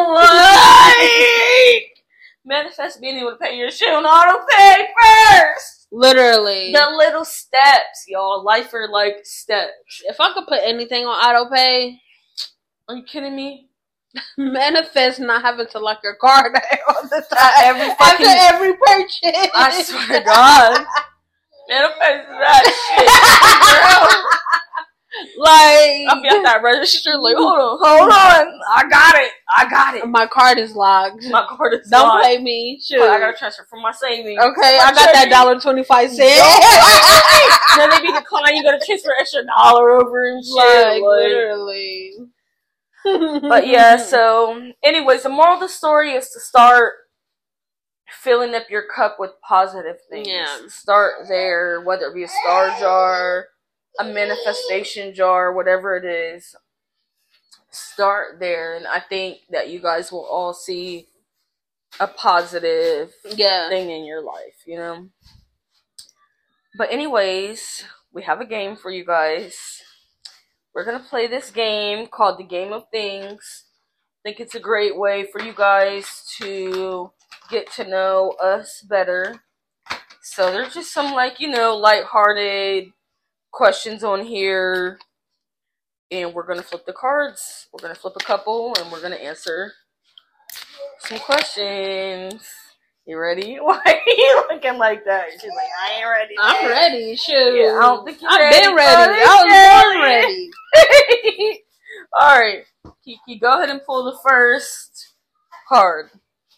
Like... Manifest being able to pay your shit on auto pay first. Literally. The little steps, y'all. Life are like steps. If I could put anything on auto pay... Are you kidding me? Manifest not having to lock your card all the time. After every purchase. I swear to God. Manifest that shit, I'll be at that register like, hold on, I got it. My card is locked. My card is Don't locked. play me. Shoot. I gotta transfer from my savings. Okay, I got that $1.25. Then they be declining. You gotta transfer extra $1 over and shit. Like literally. But yeah, so anyways, the moral of the story is to start filling up your cup with positive things. Yeah. Start there, whether it be a star jar, a manifestation jar, whatever it is. Start there, and I think that you guys will all see a positive thing in your life, you know? But anyways, we have a game for you guys. We're going to play this game called The Game of Things. I think it's a great way for you guys to get to know us better. So there's just some, like, you know, lighthearted questions on here. And we're going to flip the cards. We're going to flip a couple and we're going to answer some questions. You ready? Why are you looking like that? She's like, I ain't ready. I'm ready. Shoot. Yeah, I don't think you're I've ready. been ready. I was born ready. Alright. Kiki, go ahead and pull the first card.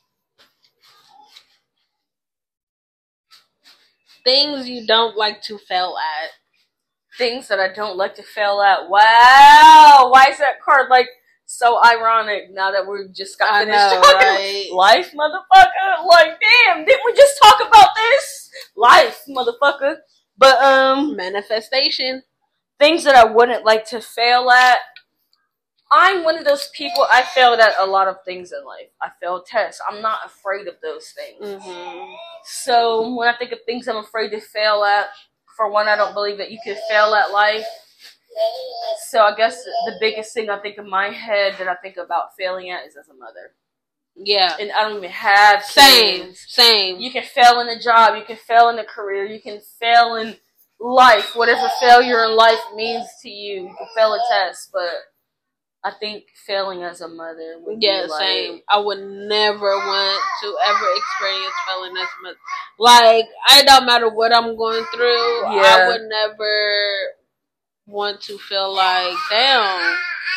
Things you don't like to fail at. Things that I don't like to fail at. Wow. Why is that card like so ironic now that we just got finished talking right? Life, motherfucker. Like, damn, didn't we just talk about this? Life, motherfucker. But manifestation. Things that I wouldn't like to fail at. I'm one of those people, I failed at a lot of things in life. I failed tests. I'm not afraid of those things. Mm-hmm. So when I think of things I'm afraid to fail at, for one, I don't believe that you can fail at life. So I guess the biggest thing I think in my head that I think about failing at is as a mother. Yeah. And I don't even have kids. Same. You can fail in a job. You can fail in a career. You can fail in life. Whatever failure in life means to you. You can fail a test, but I think failing as a mother would be like, same. I would never want to ever experience failing as a mother. Like, it don't matter what I'm going through. Yeah. I would never want to feel like, damn,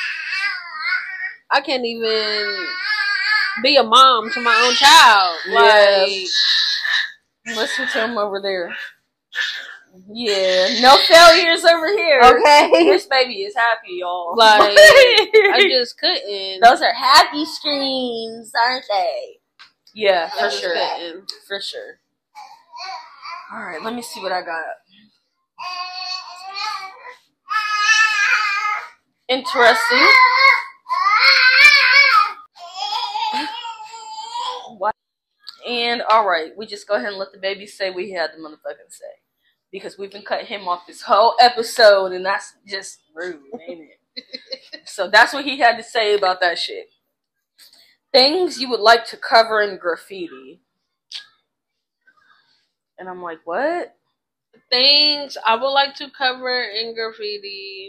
I can't even be a mom to my own child. Like, listen to him over there. Yeah, no failures over here. Okay. This baby is happy, y'all. Like, I just couldn't. Those are happy screams, aren't they? Yeah, for sure. Couldn't. For sure. Alright, let me see what I got. Interesting. What? And alright, we just go ahead and let the baby say what he had the motherfucking say. Because we've been cutting him off this whole episode, and that's just rude, ain't it? So that's what he had to say about that shit. Things you would like to cover in graffiti. And I'm like, what? Things I would like to cover in graffiti.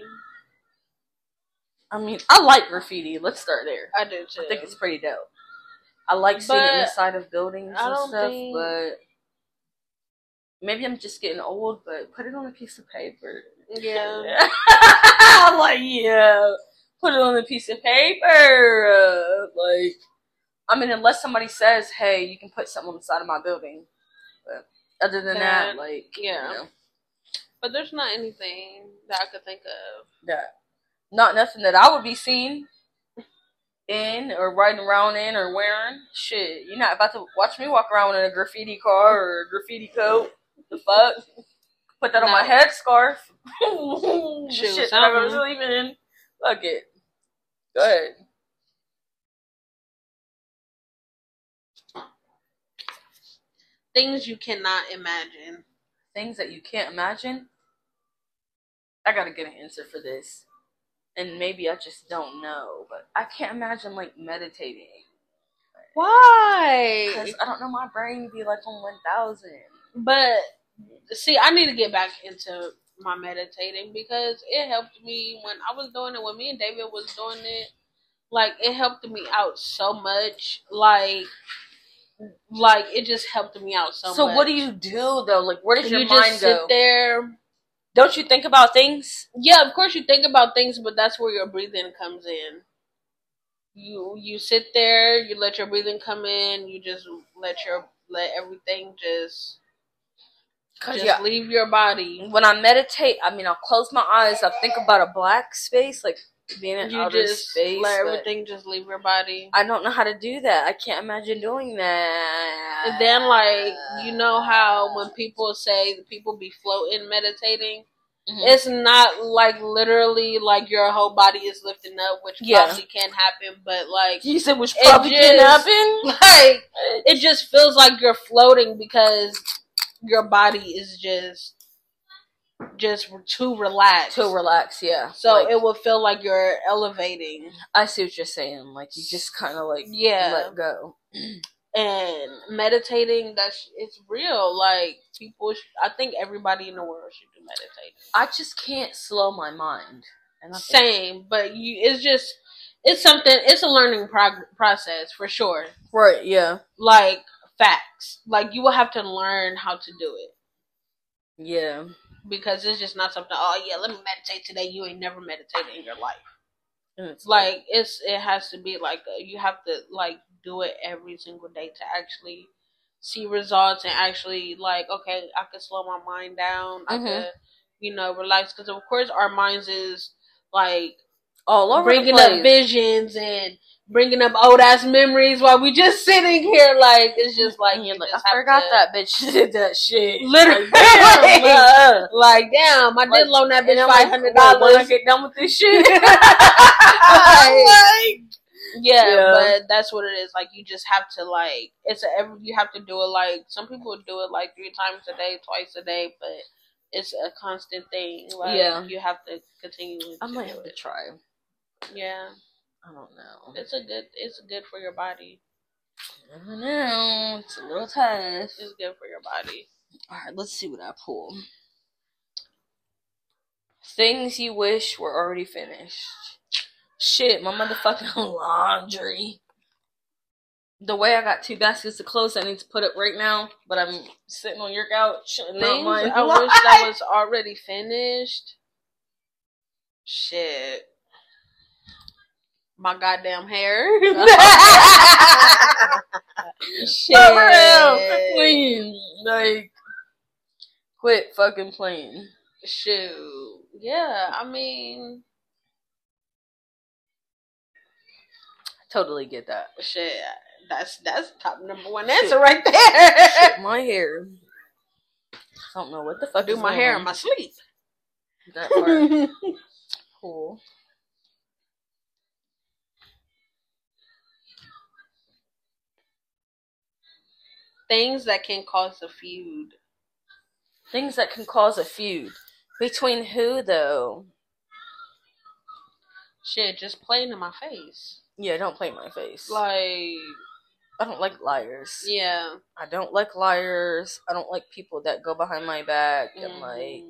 I mean, I like graffiti. Let's start there. I do too. I think it's pretty dope. I like seeing it inside of buildings and stuff, but maybe I'm just getting old, but put it on a piece of paper. Yeah. I'm like, yeah. Put it on a piece of paper. Like, I mean, unless somebody says, hey, you can put something on the side of my building. But other than that, like, yeah. You know. But there's not anything that I could think of. That. Not nothing that I would be seen in or riding around in or wearing. Shit, you're not about to watch me walk around in a graffiti car or a graffiti coat. The fuck? Put that on my headscarf. Shit that I go to sleep in. Fuck it. Go ahead. Things you cannot imagine. Things that you can't imagine? I gotta get an answer for this. And maybe I just don't know. But I can't imagine, like, meditating. Why? Because I don't know, my brain be like on 1,000. But, see, I need to get back into my meditating because it helped me when I was doing it, when me and David was doing it. Like, it helped me out so much. Like it just helped me out so much. So what do you do, though? Like, where does your mind go? You just sit there Don't you think about things? Yeah, of course you think about things, but that's where your breathing comes in. You sit there, you let your breathing come in, you just let everything just leave your body. When I meditate, I mean, I'll close my eyes, I'll think about a black space, like being in outer space. Let everything just leave your body. I don't know how to do that. I can't imagine doing that. And then, like, you know how when people say people be floating meditating, it's not like literally like your whole body is lifting up, which probably can happen, but like you said, which probably can happen. Like, it just feels like you're floating because your body is just too relaxed. Yeah. So like, it will feel like you're elevating. I see what you're saying. Like, you just kind of like let go. And meditating, it's real. Like, people, I think everybody in the world should do meditating. I just can't slow my mind. And same, but it's a learning process for sure. Right, yeah. Like, facts. Like, you will have to learn how to do it. Yeah. Because it's just not something, let me meditate today. You ain't never meditated in your life. And it's like, it has to be like, you have to, like, do it every single day to actually see results and actually, like, okay, I can slow my mind down. I can, relax. Because, of course, our minds is, like, all over bringing up visions and bringing up old ass memories while we just sitting here. Like, it's just like, I forgot that bitch did that shit. Literally. Like, damn, I did loan that bitch $500 when I get done with this shit. Yeah, but that's what it is. Like, you just have to, like, you have to do it, like, some people do it, like, 3 times a day, twice a day, but it's a constant thing. Like, you have to continue to I might have to try. Yeah. I don't know. It's good for your body. I don't know. It's a little tough. It's good for your body. Alright, let's see what I pull. Things you wish were already finished. Shit, my motherfucking laundry. The way I got 2 baskets of clothes I need to put up right now, but I'm sitting on your couch and not mine. I wish that was already finished. Shit. My goddamn hair. Shit. For real. Quit. Like, quit fucking playing. Shoot. Yeah, I mean, totally get that. Shit. That's top number 1 answer right there. Shit, my hair. I don't know what the fuck. Do my hair in my sleep. That part. Cool. Things that can cause a feud. Things that can cause a feud. Between who, though? Shit, just playing in my face. Yeah, don't play in my face. Like, I don't like liars. Yeah. I don't like liars. I don't like people that go behind my back and, like...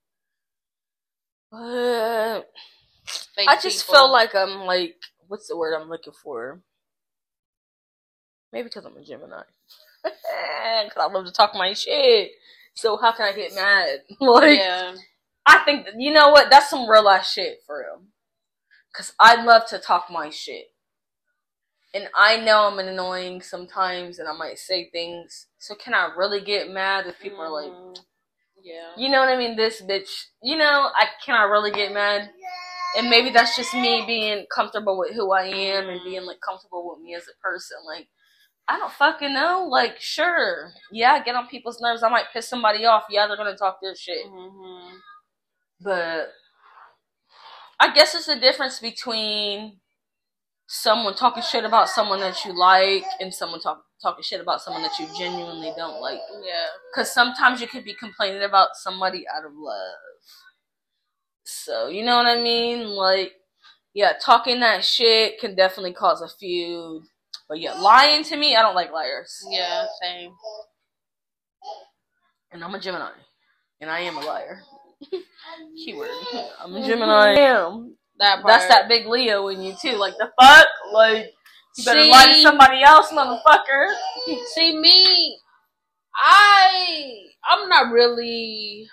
But... I just feel like I'm, like... What's the word I'm looking for? Maybe because I'm a Gemini. Because I love to talk my shit. So how can I get mad? Like, yeah. I think, you know what? That's some real ass shit for real. Because I love to talk my shit. And I know I'm annoying sometimes and I might say things. So can I really get mad if people are like, yeah, you know what I mean? This bitch, can I really get mad? And maybe that's just me being comfortable with who I am and being, like, comfortable with me as a person. Like, I don't fucking know. Like, sure. Yeah, I get on people's nerves. I might piss somebody off. Yeah, they're going to talk their shit. Mm-hmm. But I guess it's the difference between someone talking shit about someone that you like and someone talking shit about someone that you genuinely don't like. Yeah. Because sometimes you could be complaining about somebody out of love. So, you know what I mean? Like, yeah, talking that shit can definitely cause a feud. But yeah, lying to me, I don't like liars. Yeah, same. And I'm a Gemini. And I am a liar. Keyword. I'm a Gemini. Damn. That's that big Leo in you too. Like, the fuck? Like, you better lie to somebody else, motherfucker. See, me, I I'm not really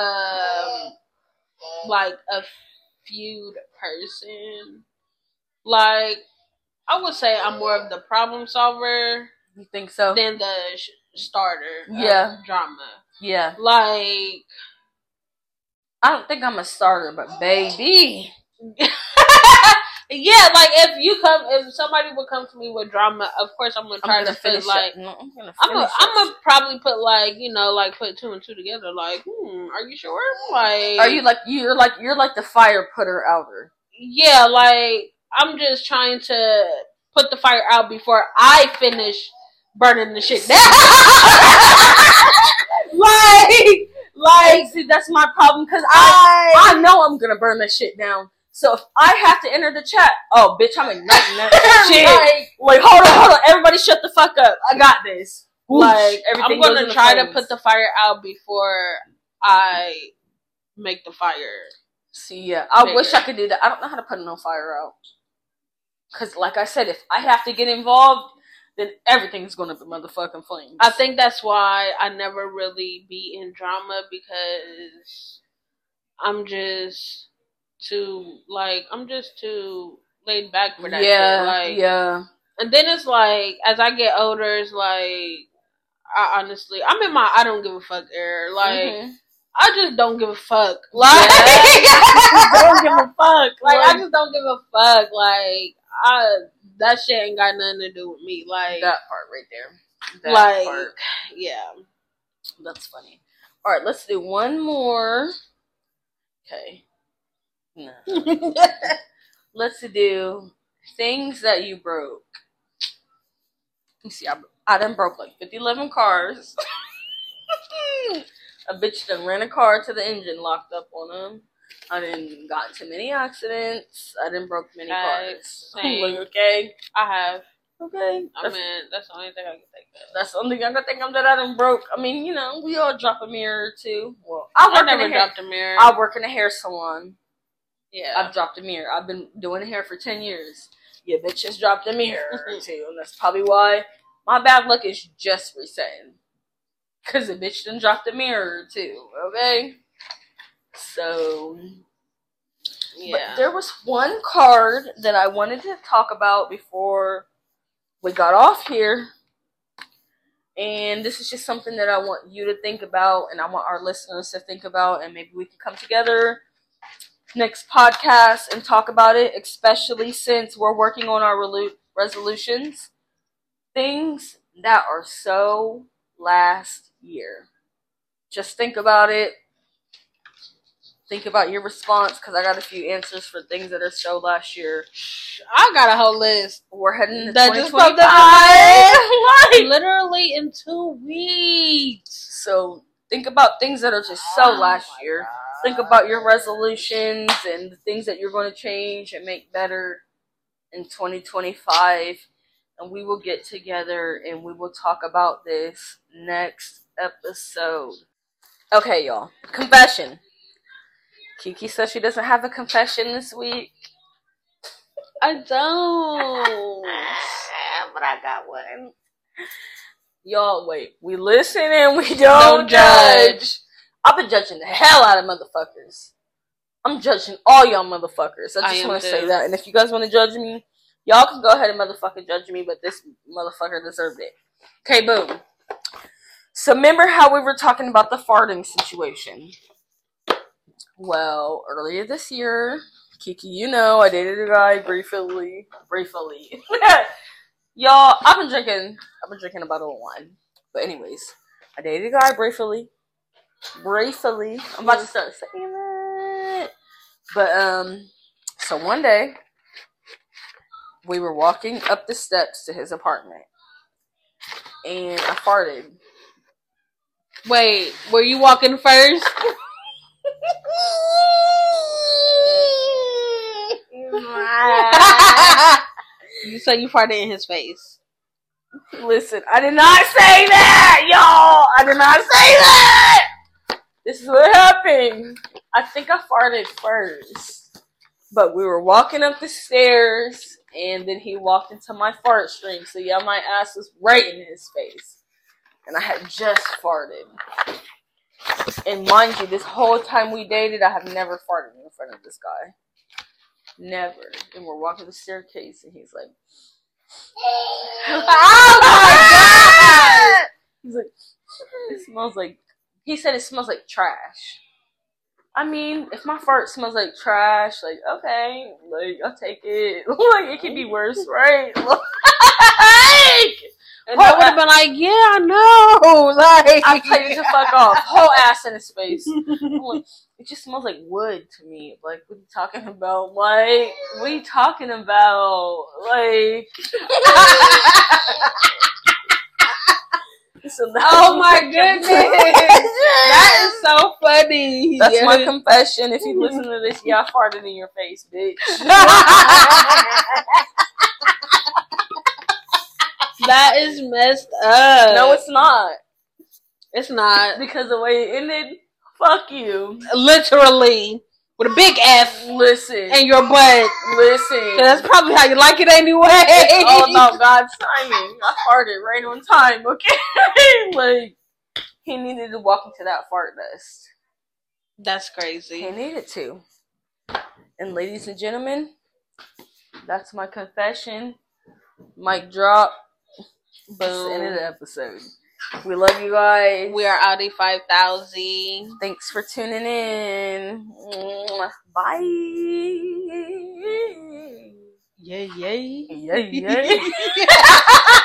like a feud person. Like, I would say I'm more of the problem solver You think so? than the starter Yeah. of drama. Yeah. Like, I don't think I'm a starter, but baby. yeah, like if somebody would come to me with drama, of course I'm gonna try to finish put like, it. No, I'm gonna I'm finish gonna probably put like, you know, like put two and two together. Like, are you sure? Like, Are you like you're like the fire putter outer? Yeah, like I'm just trying to put the fire out before I finish burning the shit down. like, see, that's my problem because I know I'm gonna burn that shit down. So if I have to enter the chat, oh bitch, I'm igniting that shit. Like hold on, everybody, shut the fuck up. I got this. Like everything. I'm gonna try to put the fire out before I make the fire. See, yeah, I wish I could do that. I don't know how to put no fire out. Cause, like I said, if I have to get involved, then everything's gonna be motherfucking flames. I think that's why I never really be in drama, because I'm just too laid back for that. Yeah, shit. Like, yeah. And then it's like, as I get older, it's like, I honestly, I'm in my I don't give a fuck era. Like, I just don't give a fuck. Like, I don't give a fuck. Like, I just don't give a fuck. Like, that shit ain't got nothing to do with me. Like, that part right there. That part. Yeah. That's funny. All right, let's do one more. Okay. No. Let's do things that you broke. Let me see. I done broke like 11 cars. A bitch done ran a car to the engine, locked up on them. I done got into many accidents. I done broke many cars. Same. Okay. I have. Okay. I mean, that's the only thing I can think of. That's the only thing I can think of that I done broke. I mean, you know, we all drop a mirror or two. Well, I never dropped a mirror. I work in a hair salon. Yeah. I've dropped a mirror. I've been doing hair for 10 years. Yeah, bitch just dropped a mirror or two. And that's probably why my bad luck is just resetting. Because the bitch done dropped a mirror or two. Okay? So, yeah. But there was one card that I wanted to talk about before we got off here. And this is just something that I want you to think about, and I want our listeners to think about, and maybe we can come together next podcast and talk about it, especially since we're working on our resolutions. Things that are so last year. Just think about it. Think about your response, because I got a few answers for things that are so last year. I got a whole list. We're heading to that 2025. Just literally in 2 weeks. So think about things that are just so last year. God. Think about your resolutions and the things that you're going to change and make better in 2025. And we will get together and we will talk about this next episode. Okay, y'all. Confession. Kiki says she doesn't have a confession this week. I don't. But I got one. Y'all, wait. We listen and we don't judge. I've been judging the hell out of motherfuckers. I'm judging all y'all motherfuckers. I just want to say that. And if you guys want to judge me, y'all can go ahead and motherfucking judge me, but this motherfucker deserved it. Okay, boom. So remember how we were talking about the farting situation? Well, earlier this year, Kiki, you know, I dated a guy briefly. Y'all, I've been drinking a bottle of wine. But anyways, I dated a guy briefly. I'm about to start saying that. But, so one day, we were walking up the steps to his apartment. And I farted. Wait, were you walking first? So you farted in his face. Listen, I did not say that, y'all. I did not say that. This is what happened. I think I farted first. But we were walking up the stairs, and then he walked into my fart stream. So yeah, my ass was right in his face. and I had just farted. And mind you, this whole time we dated, I have never farted in front of this guy. Never. And we're walking the staircase, and he's like, "Oh my god!" He's like, "It smells like." He said it smells like trash. I mean, if my fart smells like trash, like, okay, like, I'll take it. Like, it could be worse, right? Like, and I would have been like, yeah, I know. Like, I tell you to fuck off. Whole ass in his face. Like, it just smells like wood to me. Like, what are you talking about? Like, what are you talking about? Like, so oh my goodness. That is so funny. That's my confession. If you listen to this, yeah, I farted in your face, bitch. That is messed up. No, it's not. It's not. Because the way it ended, fuck you. Literally. With a big F. Listen. And your butt. Listen. That's probably how you like it anyway. It's all about God's timing. I farted right on time, okay? Like, he needed to walk into that fart nest. That's crazy. He needed to. And ladies and gentlemen, that's my confession. Mic drop. Boom. That's the end of the episode. We love you guys. We are Audi 5000. Thanks for tuning in. Bye. Yay, yay. Yay, yay.